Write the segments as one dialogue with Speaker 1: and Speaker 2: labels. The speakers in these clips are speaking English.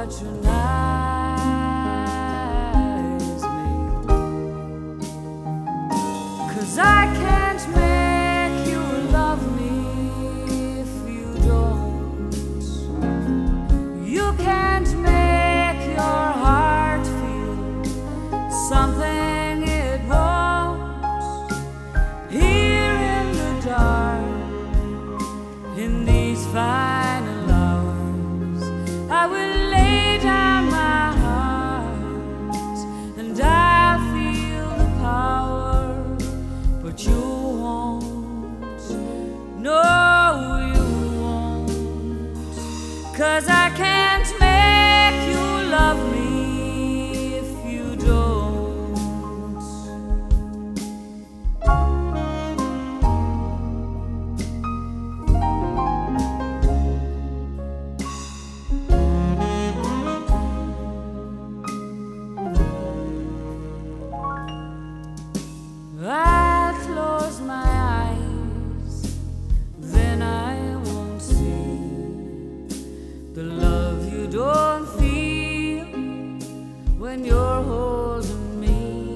Speaker 1: patronize me, 'cause I can't make you love me if you don't. You can't make your heart feel something it won't. Here in the dark, in these final hours, I will lay down my heart and I'll feel the power, but you won't. No, you won't, 'cause I can't make you love me if you don't. I'll close my eyes, then I won't see the love you don't feel when you're holding me.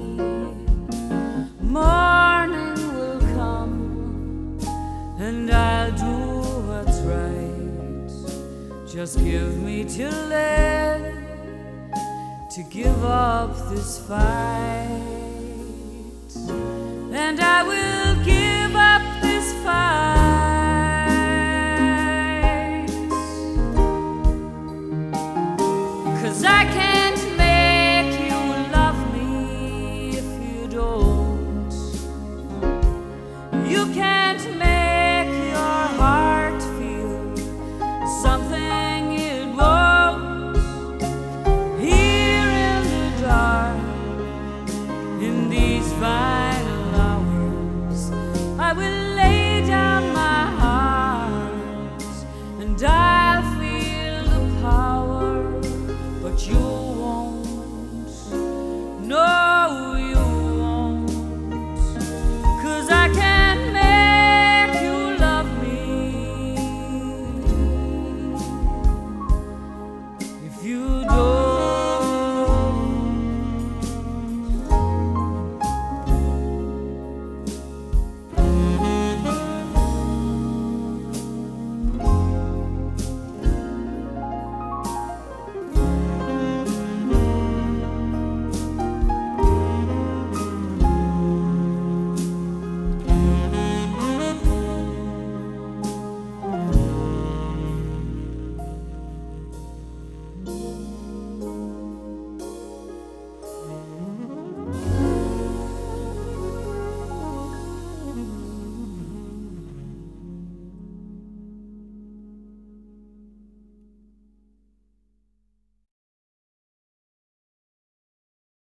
Speaker 1: Morning will come and I'll do what's right. Just give me till then to give up this fight, and I will give up this fight, 'cause I can't make you love me if you don't. You can't make your heart feel something it won't. Here in the dark, in these final hours, I will lay down my heart and I'll feel the power, but you